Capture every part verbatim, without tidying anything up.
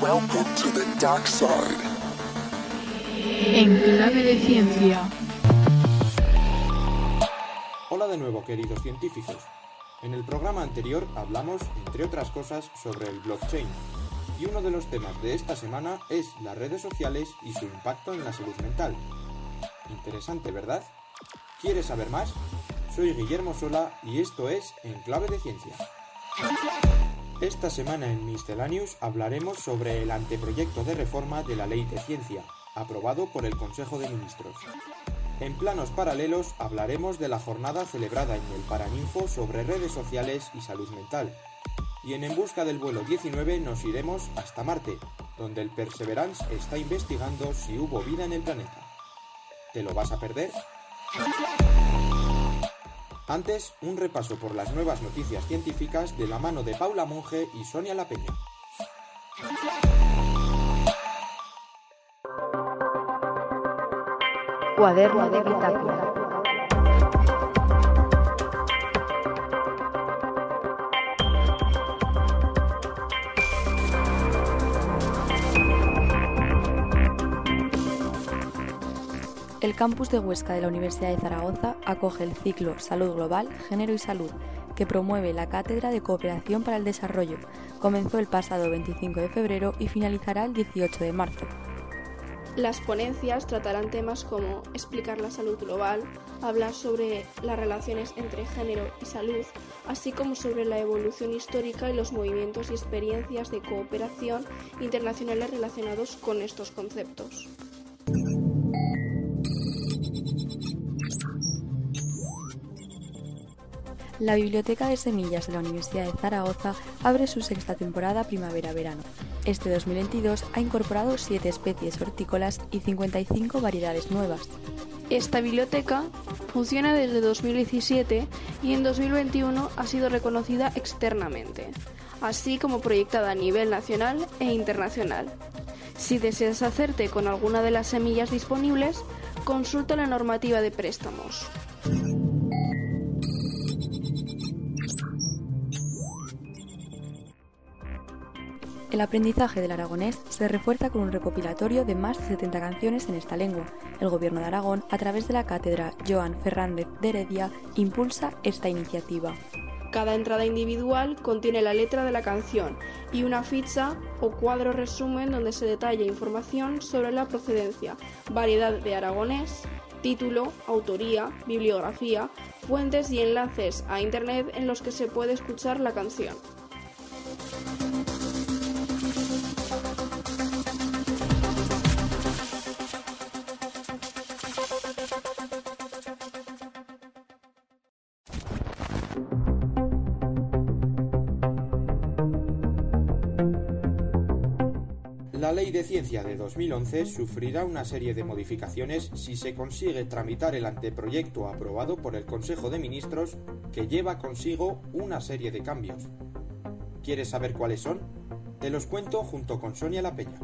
Welcome to the dark side. En clave de ciencia. Hola de nuevo, queridos científicos. En el programa anterior hablamos, entre otras cosas, sobre el blockchain. Y uno de los temas de esta semana es las redes sociales y su impacto en la salud mental. Interesante, ¿verdad? ¿Quieres saber más? Soy Guillermo Sola y esto es En Clave de Ciencia. Esta semana en Miscellaneous hablaremos sobre el anteproyecto de reforma de la Ley de Ciencia, aprobado por el Consejo de Ministros. En planos paralelos hablaremos de la jornada celebrada en el Paraninfo sobre redes sociales y salud mental. Y en En Busca del Vuelo diecinueve nos iremos hasta Marte, donde el Perseverance está investigando si hubo vida en el planeta. ¿Te lo vas a perder? Antes, un repaso por las nuevas noticias científicas de la mano de Paula Monge y Sonia La Peña. Cuaderno de bitácora. El campus de Huesca de la Universidad de Zaragoza acoge el ciclo Salud Global, Género y Salud, que promueve la Cátedra de Cooperación para el Desarrollo. Comenzó el pasado veinticinco de febrero y finalizará el dieciocho de marzo. Las ponencias tratarán temas como explicar la salud global, hablar sobre las relaciones entre género y salud, así como sobre la evolución histórica y los movimientos y experiencias de cooperación internacionales relacionados con estos conceptos. La Biblioteca de Semillas de la Universidad de Zaragoza abre su sexta temporada primavera-verano. Este dos mil veintidós ha incorporado siete especies hortícolas y cincuenta y cinco variedades nuevas. Esta biblioteca funciona desde dos mil diecisiete y en dos mil veintiuno ha sido reconocida externamente, así como proyectada a nivel nacional e internacional. Si deseas hacerte con alguna de las semillas disponibles, consulta la normativa de préstamos. El aprendizaje del aragonés se refuerza con un recopilatorio de más de setenta canciones en esta lengua. El Gobierno de Aragón, a través de la cátedra Joan Fernández de Heredia, impulsa esta iniciativa. Cada entrada individual contiene la letra de la canción y una ficha o cuadro resumen donde se detalla información sobre la procedencia, variedad de aragonés, título, autoría, bibliografía, fuentes y enlaces a internet en los que se puede escuchar la canción. La Ley de Ciencia de dos mil once sufrirá una serie de modificaciones si se consigue tramitar el anteproyecto aprobado por el Consejo de Ministros, que lleva consigo una serie de cambios. ¿Quieres saber cuáles son? Te los cuento junto con Sonia La Peña.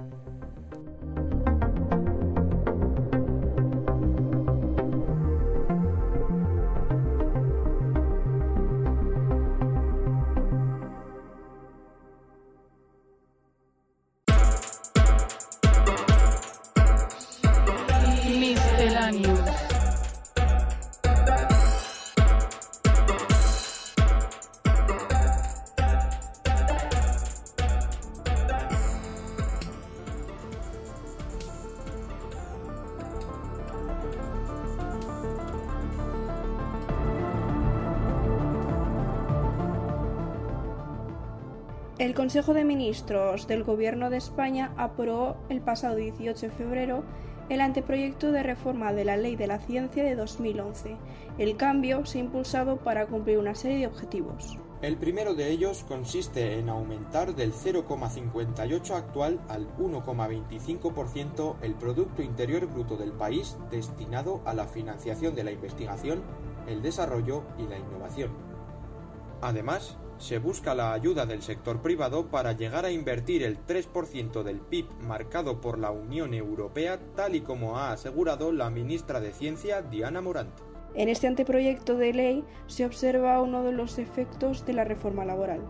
El Consejo de Ministros del Gobierno de España aprobó el pasado dieciocho de febrero el anteproyecto de reforma de la Ley de la Ciencia de dos mil once. El cambio se ha impulsado para cumplir una serie de objetivos. El primero de ellos consiste en aumentar del cero coma cincuenta y ocho actual al uno coma veinticinco por ciento el Producto Interior Bruto del país destinado a la financiación de la investigación, el desarrollo y la innovación. Además, se busca la ayuda del sector privado para llegar a invertir el tres por ciento del P I B marcado por la Unión Europea, tal y como ha asegurado la ministra de Ciencia, Diana Morant. En este anteproyecto de ley se observa uno de los efectos de la reforma laboral.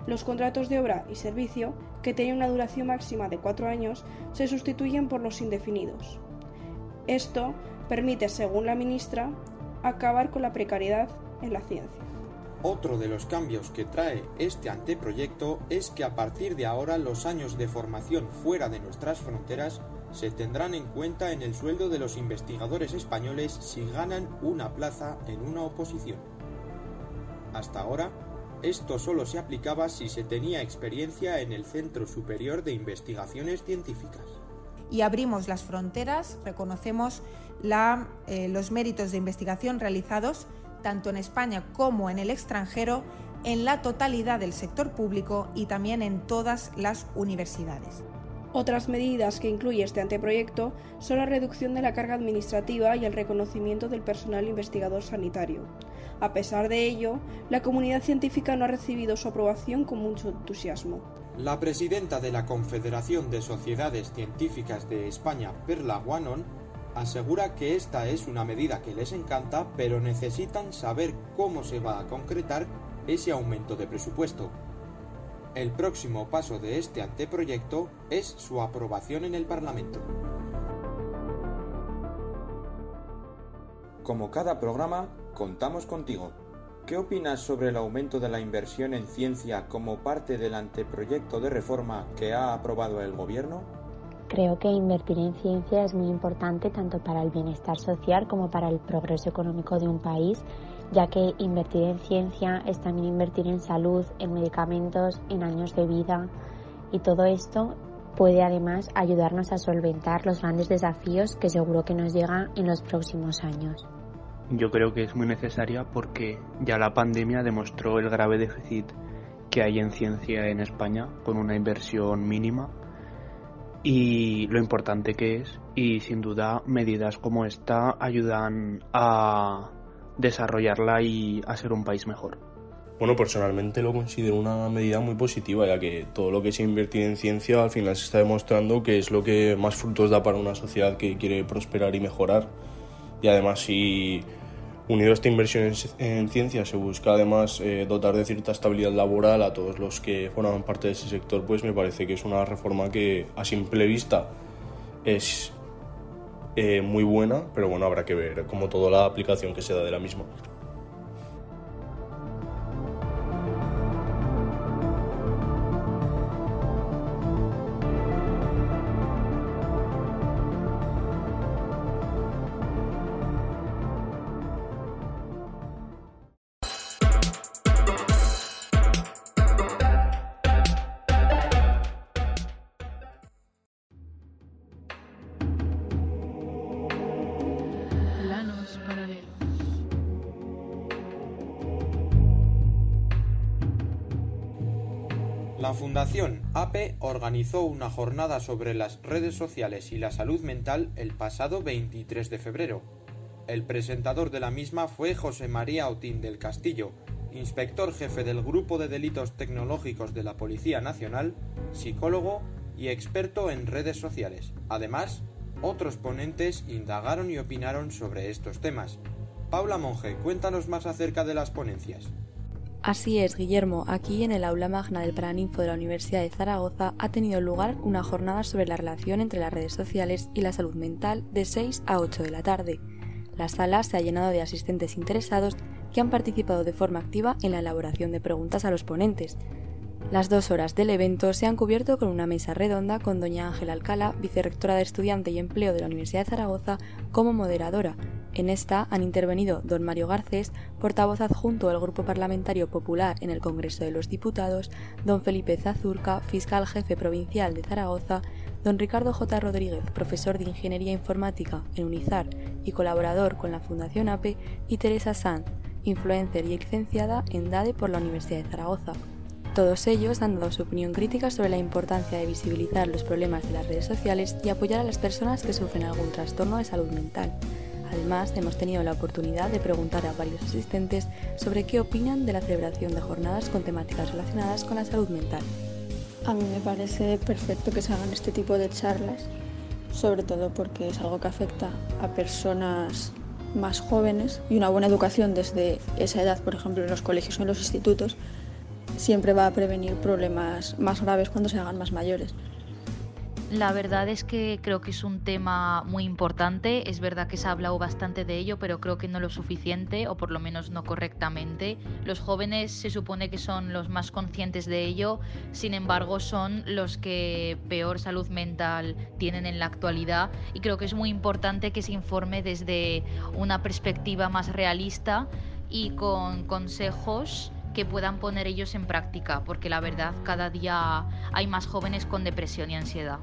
Los contratos de obra y servicio, que tienen una duración máxima de cuatro años, se sustituyen por los indefinidos. Esto permite, según la ministra, acabar con la precariedad en la ciencia. Otro de los cambios que trae este anteproyecto es que a partir de ahora los años de formación fuera de nuestras fronteras se tendrán en cuenta en el sueldo de los investigadores españoles si ganan una plaza en una oposición. Hasta ahora, esto solo se aplicaba si se tenía experiencia en el Centro Superior de Investigaciones Científicas. Y abrimos las fronteras, reconocemos la, eh, los méritos de investigación realizados tanto en España como en el extranjero, en la totalidad del sector público y también en todas las universidades. Otras medidas que incluye este anteproyecto son la reducción de la carga administrativa y el reconocimiento del personal investigador sanitario. A pesar de ello, la comunidad científica no ha recibido su aprobación con mucho entusiasmo. La presidenta de la Confederación de Sociedades Científicas de España, Perla Guanon, asegura que esta es una medida que les encanta, pero necesitan saber cómo se va a concretar ese aumento de presupuesto. El próximo paso de este anteproyecto es su aprobación en el Parlamento. Como cada programa, contamos contigo. ¿Qué opinas sobre el aumento de la inversión en ciencia como parte del anteproyecto de reforma que ha aprobado el Gobierno? Creo que invertir en ciencia es muy importante tanto para el bienestar social como para el progreso económico de un país, ya que invertir en ciencia es también invertir en salud, en medicamentos, en años de vida, y todo esto puede además ayudarnos a solventar los grandes desafíos que seguro que nos llegan en los próximos años. Yo creo que es muy necesaria porque ya la pandemia demostró el grave déficit que hay en ciencia en España con una inversión mínima y lo importante que es, y sin duda medidas como esta ayudan a desarrollarla y a ser un país mejor. Bueno, personalmente lo considero una medida muy positiva, ya que todo lo que se invierte en ciencia al final se está demostrando que es lo que más frutos da para una sociedad que quiere prosperar y mejorar. Y además, si unido a esta inversión en, en ciencia se busca además eh, dotar de cierta estabilidad laboral a todos los que forman parte de ese sector, pues me parece que es una reforma que a simple vista es eh, muy buena, pero bueno, habrá que ver como toda la aplicación que se da de la misma. La Fundación A P E organizó una jornada sobre las redes sociales y la salud mental el pasado veintitrés de febrero. El presentador de la misma fue José María Otín del Castillo, inspector jefe del Grupo de Delitos Tecnológicos de la Policía Nacional, psicólogo y experto en redes sociales. Además, otros ponentes indagaron y opinaron sobre estos temas. Paula Monge, cuéntanos más acerca de las ponencias. Así es, Guillermo. Aquí en el aula magna del Paraninfo de la Universidad de Zaragoza ha tenido lugar una jornada sobre la relación entre las redes sociales y la salud mental de seis a ocho de la tarde. La sala se ha llenado de asistentes interesados que han participado de forma activa en la elaboración de preguntas a los ponentes. Las dos horas del evento se han cubierto con una mesa redonda con doña Ángela Alcalá, vicerrectora de Estudiante y Empleo de la Universidad de Zaragoza, como moderadora. En esta han intervenido don Mario Garcés, portavoz adjunto del Grupo Parlamentario Popular en el Congreso de los Diputados, don Felipe Zazurca, fiscal jefe provincial de Zaragoza, don Ricardo J. Rodríguez, profesor de Ingeniería Informática en UNIZAR y colaborador con la Fundación A P E, y Teresa Sanz, influencer y licenciada en D A D E por la Universidad de Zaragoza. Todos ellos han dado su opinión crítica sobre la importancia de visibilizar los problemas de las redes sociales y apoyar a las personas que sufren algún trastorno de salud mental. Además, hemos tenido la oportunidad de preguntar a varios asistentes sobre qué opinan de la celebración de jornadas con temáticas relacionadas con la salud mental. A mí me parece perfecto que se hagan este tipo de charlas, sobre todo porque es algo que afecta a personas más jóvenes y una buena educación desde esa edad, por ejemplo, en los colegios o en los institutos, siempre va a prevenir problemas más graves cuando se hagan más mayores. La verdad es que creo que es un tema muy importante. Es verdad que se ha hablado bastante de ello, pero creo que no lo suficiente, o por lo menos no correctamente. Los jóvenes se supone que son los más conscientes de ello, sin embargo son los que peor salud mental tienen en la actualidad, y creo que es muy importante que se informe desde una perspectiva más realista y con consejos que puedan poner ellos en práctica, porque la verdad cada día hay más jóvenes con depresión y ansiedad.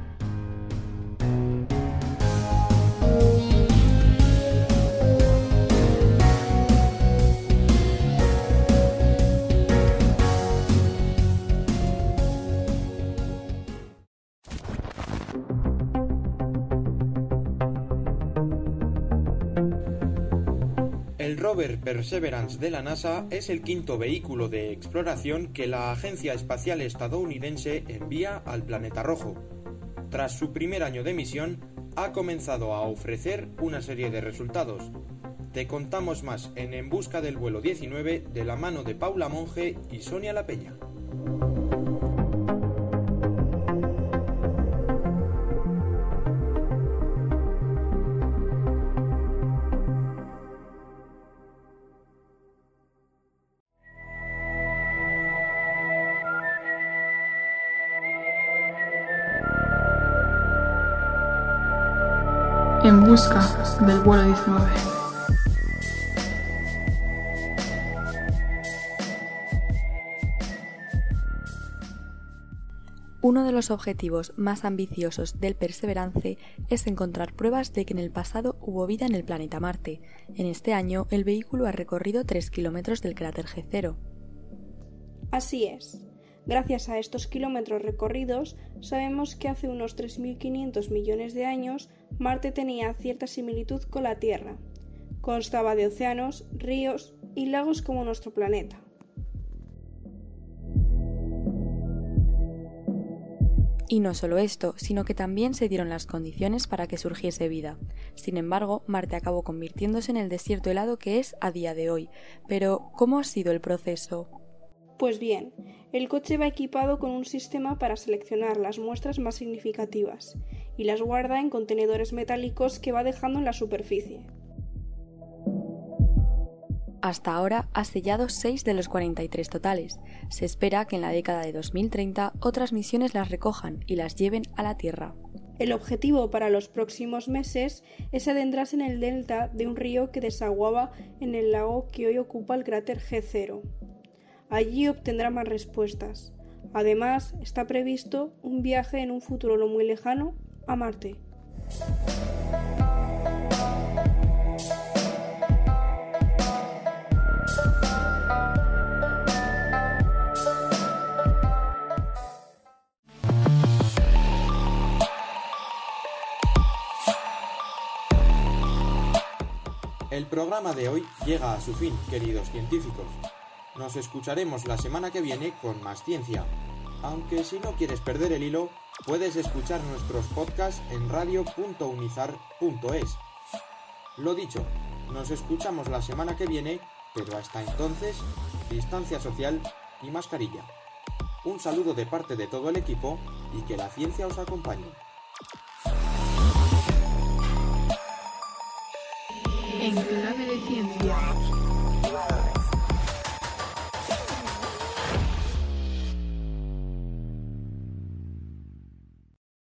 El rover Perseverance de la NASA es el quinto vehículo de exploración que la Agencia Espacial Estadounidense envía al planeta rojo. Tras su primer año de misión, ha comenzado a ofrecer una serie de resultados. Te contamos más en En busca del vuelo diecinueve, de la mano de Paula Monge y Sonia La Peña. En busca del vuelo diecinueve. Uno de los objetivos más ambiciosos del Perseverance es encontrar pruebas de que en el pasado hubo vida en el planeta Marte. En este año, el vehículo ha recorrido tres kilómetros del cráter G cero. Así es. Gracias a estos kilómetros recorridos, sabemos que hace unos tres mil quinientos millones de años Marte tenía cierta similitud con la Tierra. Constaba de océanos, ríos y lagos como nuestro planeta. Y no solo esto, sino que también se dieron las condiciones para que surgiese vida. Sin embargo, Marte acabó convirtiéndose en el desierto helado que es a día de hoy. Pero, ¿cómo ha sido el proceso? Pues bien, el coche va equipado con un sistema para seleccionar las muestras más significativas y las guarda en contenedores metálicos que va dejando en la superficie. Hasta ahora ha sellado seis de los cuarenta y tres totales. Se espera que en la década de dos mil treinta otras misiones las recojan y las lleven a la Tierra. El objetivo para los próximos meses es adentrarse en el delta de un río que desaguaba en el lago que hoy ocupa el cráter G cero. Allí obtendrá más respuestas. Además, está previsto un viaje en un futuro no muy lejano a Marte. El programa de hoy llega a su fin, queridos científicos. Nos escucharemos la semana que viene con más ciencia. Aunque si no quieres perder el hilo, puedes escuchar nuestros podcasts en radio punto unizar punto es. Lo dicho, nos escuchamos la semana que viene, pero hasta entonces, distancia social y mascarilla. Un saludo de parte de todo el equipo y que la ciencia os acompañe. En clave de ciencia.